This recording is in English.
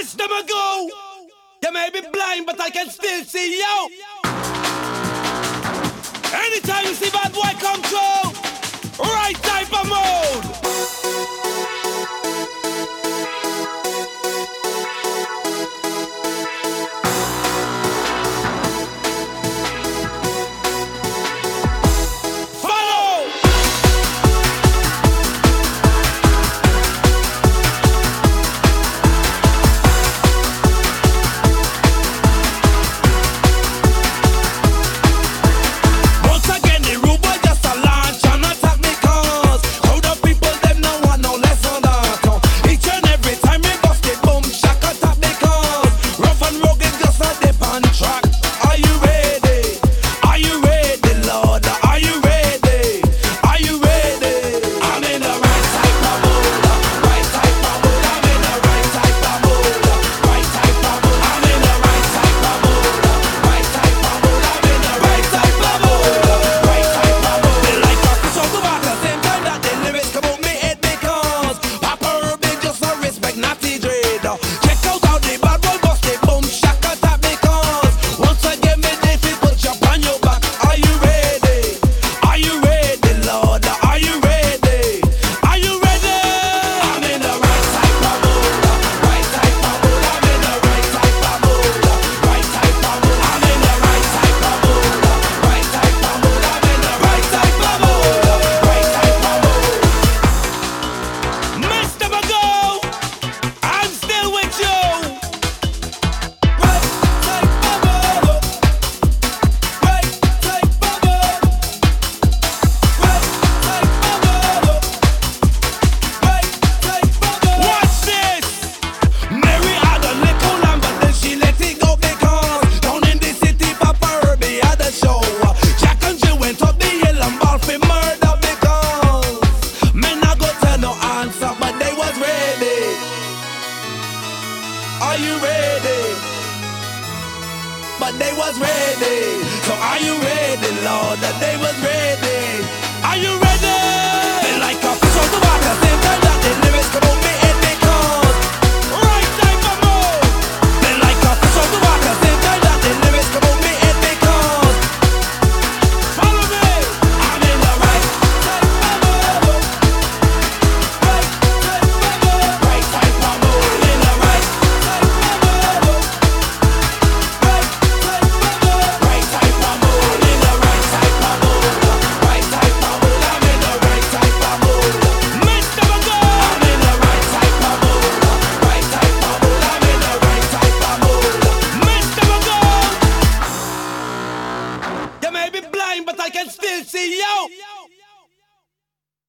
Mr. Magoo, you may be blind, but I can still see you. Anytime you see bad boy come through, right type of mode. Are you ready? But they was ready. So are you ready, Lord? That they was ready. Are you ready? They like a fish on the water. Same time that the lyrics come on me and they cause right type of mode. They like a fish on the water. Same time that the lyrics come on me and they cause follow me. I'm in the right type of mode. Right type of mode. Right type of mode. I'm in the right type of mode. Right type of mode. Right type of mode. I'm in the right type of mode. Right type of mode. I'm in the right type of mode. Mr. Magoo, I'm in the right type of mode. Right type of mode. I'm in the right type of mode. Mr. Magoo, you may be blind, but I can still see you.